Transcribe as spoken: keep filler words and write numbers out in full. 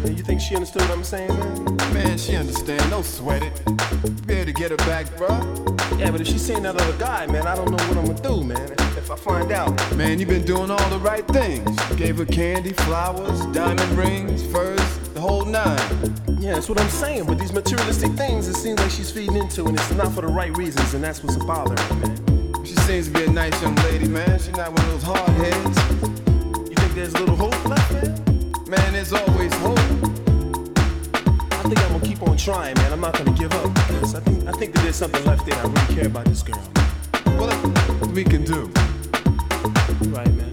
And you think she understood what I'm saying, man? Man, she understand. Don't sweat it. You be able to get her back, bruh. Yeah, but if she's seeing that other guy, man, I don't know what I'm gonna do, man. If I find out. Man, you been doing all the right things. You gave her candy, flowers, diamond rings, furs, the whole nine. Yeah, that's what I'm saying. But these materialistic things, it seems like she's feeding into, and it's not for the right reasons, and that's what's bothering me, man. She seems to be a nice young lady, man. She's not one of those hard heads. You think there's a little hope left, man? Man, there's always hope. I think I'm gonna keep on trying, man. I'm not gonna give up because I think I think that there's something left there. I really care about this girl. Well, that's what we can do. Right, man.